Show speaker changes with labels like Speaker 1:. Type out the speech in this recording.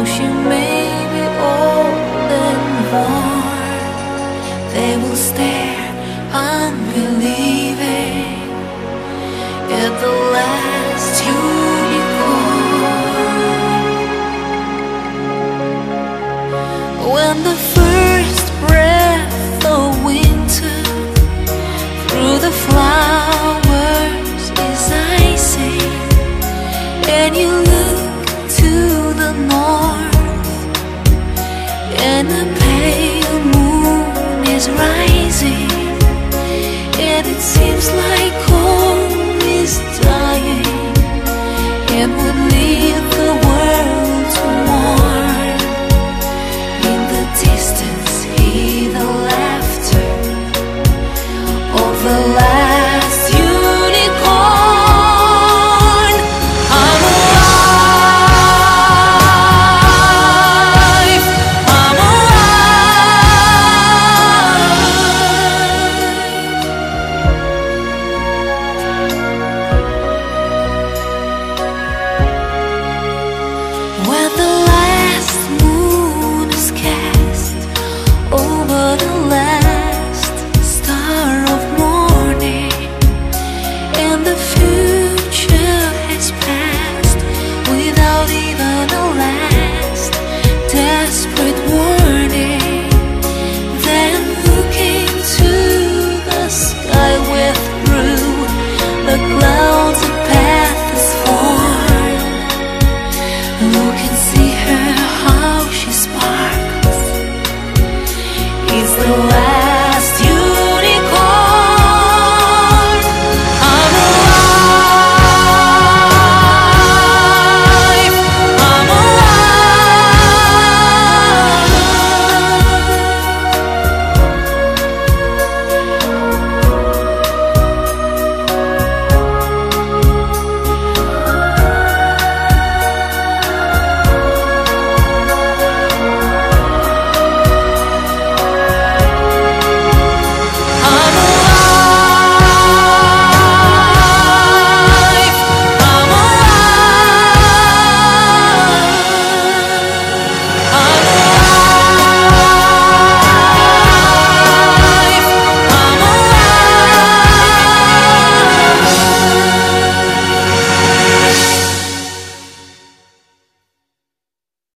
Speaker 1: she may be old and worn. They will stare unbelieving at the last unicorn. When the first breath of winter through the flowers is icy, and you look to the north, and the pale moon is rising, and it seems like home is dying, and would